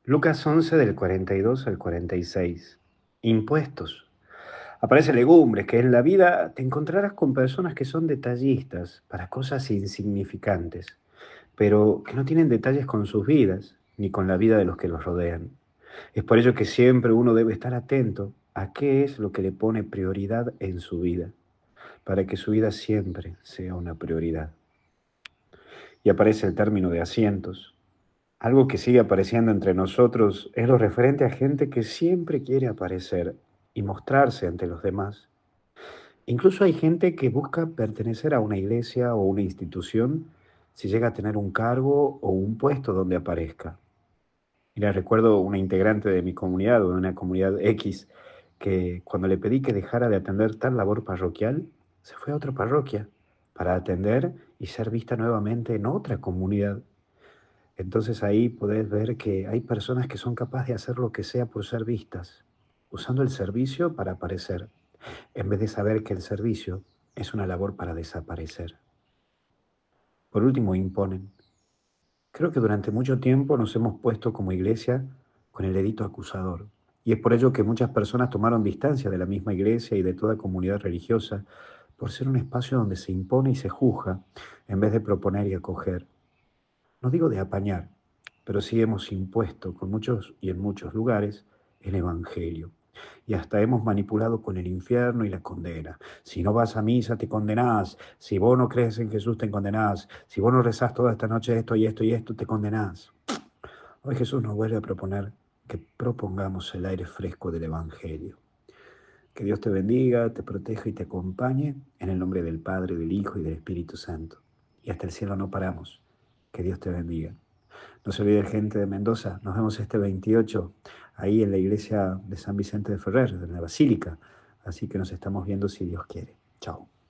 Lucas 11 del 42 al 46. Impuestos. Aparece legumbres, que en la vida te encontrarás con personas que son detallistas para cosas insignificantes, pero que no tienen detalles con sus vidas ni con la vida de los que los rodean. Es por ello que siempre uno debe estar atento a qué es lo que le pone prioridad en su vida, para que su vida siempre sea una prioridad. Y aparece el término de asientos. Algo que sigue apareciendo entre nosotros es lo referente a gente que siempre quiere aparecer y mostrarse ante los demás. Incluso hay gente que busca pertenecer a una iglesia o una institución si llega a tener un cargo o un puesto donde aparezca. Mira, recuerdo una integrante de mi comunidad o de una comunidad X que cuando le pedí que dejara de atender tal labor parroquial, se fue a otra parroquia para atender y ser vista nuevamente en otra comunidad. Entonces ahí podés ver que hay personas que son capaces de hacer lo que sea por ser vistas, usando el servicio para aparecer, en vez de saber que el servicio es una labor para desaparecer. Por último, imponen. Creo que durante mucho tiempo nos hemos puesto como iglesia con el dedito acusador. Y es por ello que muchas personas tomaron distancia de la misma iglesia y de toda comunidad religiosa por ser un espacio donde se impone y se juzga en vez de proponer y acoger. No digo de apañar, pero sí hemos impuesto con muchos y en muchos lugares el Evangelio. Y hasta hemos manipulado con el infierno y la condena. Si no vas a misa, te condenás. Si vos no crees en Jesús, te condenás. Si vos no rezás toda esta noche esto y esto y esto, te condenás. Hoy Jesús nos vuelve a proponer que propongamos el aire fresco del Evangelio. Que Dios te bendiga, te proteja y te acompañe en el nombre del Padre, del Hijo y del Espíritu Santo. Y hasta el cielo no paramos. Que Dios te bendiga. No se olvide, gente de Mendoza, nos vemos este 28 ahí en la iglesia de San Vicente de Ferrer, en la Basílica. Así que nos estamos viendo si Dios quiere. Chao.